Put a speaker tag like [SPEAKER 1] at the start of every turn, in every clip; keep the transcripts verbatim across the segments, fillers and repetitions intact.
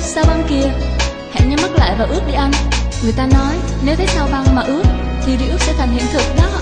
[SPEAKER 1] sao băng kìa. Hãy nhắm mắt lại và ước đi anh. Người ta nói nếu thấy sao băng mà ước thì điều ước sẽ thành hiện thực đó.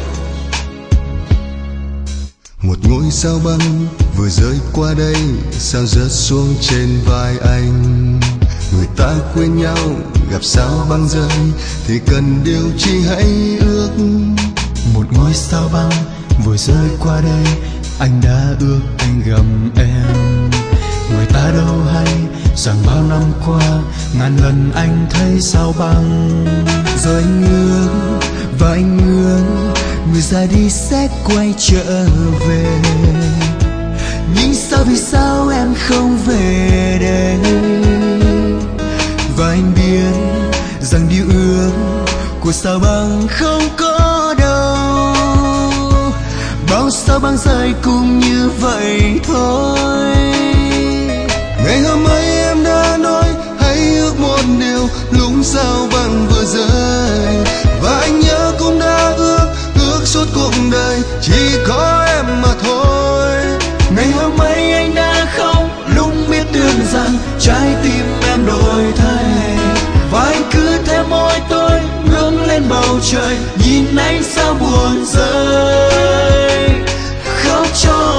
[SPEAKER 2] Một ngôi sao băng vừa rơi qua đây, sao rớt xuống trên vai anh. Người ta khuyên nhau gặp sao băng rơi thì cần điều chi hãy ước.
[SPEAKER 3] Một ngôi sao băng vừa rơi qua đây, anh đã ước anh gầm em. Người ta đâu hay rằng bao năm qua ngàn lần anh thấy sao băng. Rồi anh ước và anh ước người ra đi sẽ quay trở về. Nhưng sao vì sao em không về đây? Và anh biết rằng điều ước của sao băng không có đâu. Bao sao băng rơi cũng như vậy thôi.
[SPEAKER 2] Ngày hôm ấy em đã nói hãy ước một điều lúc sao băng vừa rơi. Và anh nhớ cũng đã ước, ước suốt cuộc đời chỉ có em mà thôi.
[SPEAKER 3] Ngày hôm ấy anh đã không lúc biết được rằng trái tim em đổi thay. Và anh cứ theo môi tôi ngước lên bầu trời, nhìn anh sao buồn rơi, khóc cho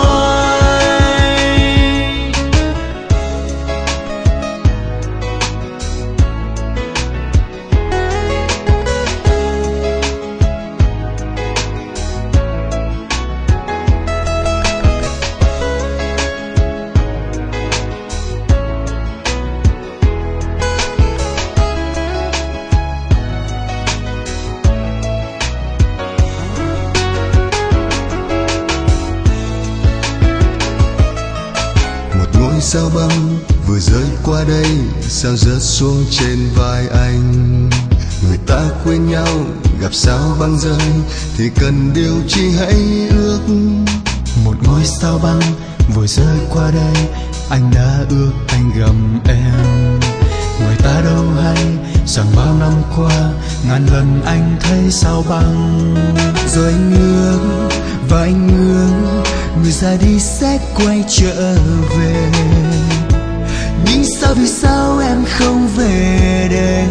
[SPEAKER 2] sao băng vừa rơi qua đây, sao rớt xuống trên vai anh. Người ta khuyên nhau gặp sao băng rơi thì cần điều chi hãy ước.
[SPEAKER 3] Một ngôi sao băng vừa rơi qua đây, anh đã ước anh gầm em. Người ta đâu hay rằng bao năm qua ngàn lần anh thấy sao băng. Rồi anh ước và anh ước người ra đi sẽ quay trở về. Nhưng sao vì sao em không về đây?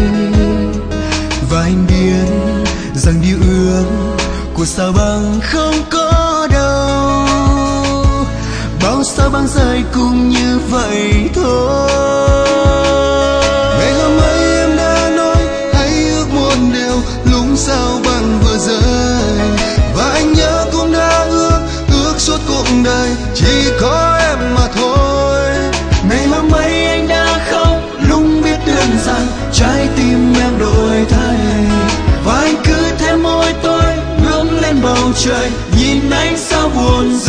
[SPEAKER 3] Và anh biết rằng điều ước của sao băng không có đâu. Bao sao băng rơi cũng như vậy thôi.
[SPEAKER 2] Ngày hôm ấy em đã nói hãy ước một điều lúc sao băng vừa rơi. Và anh nhớ cũng đã ước, ước suốt cuộc đời chỉ có em mà thôi.
[SPEAKER 3] Ngày hôm ấy anh đã không lúc biết được rằng trái tim em đổi thay. Và anh cứ theo môi tôi ngước lên bầu trời, nhìn anh sao buồn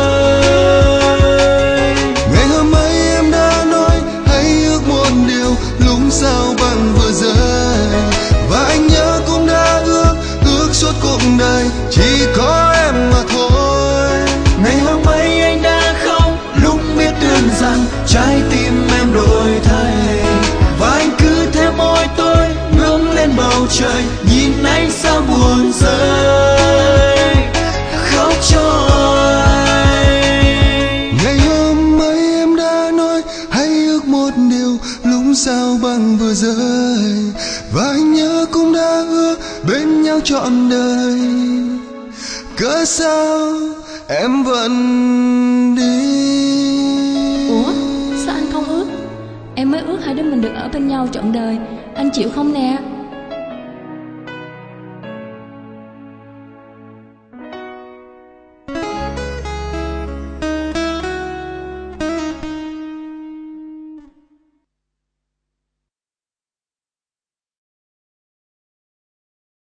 [SPEAKER 3] rơi.
[SPEAKER 2] Ngày hôm ấy em đã nói hãy ước một điều lúc sao băng vừa rơi. Và anh nhớ cũng đã ước, ước suốt cuộc đời chỉ có em mà thôi.
[SPEAKER 3] Ngày hôm ấy anh đã không lúc biết được rằng trái tim em đổi thay. Và anh cứ theo môi tôi ngước lên bầu trời, nhìn anh sao buồn rơi, khóc cho anh.
[SPEAKER 2] Ngày hôm ấy em đã nói hãy ước một điều lúc sao băng vừa rơi. Và anh nhớ cũng đã ước bên nhau trọn đời. Cớ sao em vẫn đi?
[SPEAKER 1] Ủa sao anh không ước? Em mới ước hai đứa mình được ở bên nhau trọn đời. Anh chịu không nè?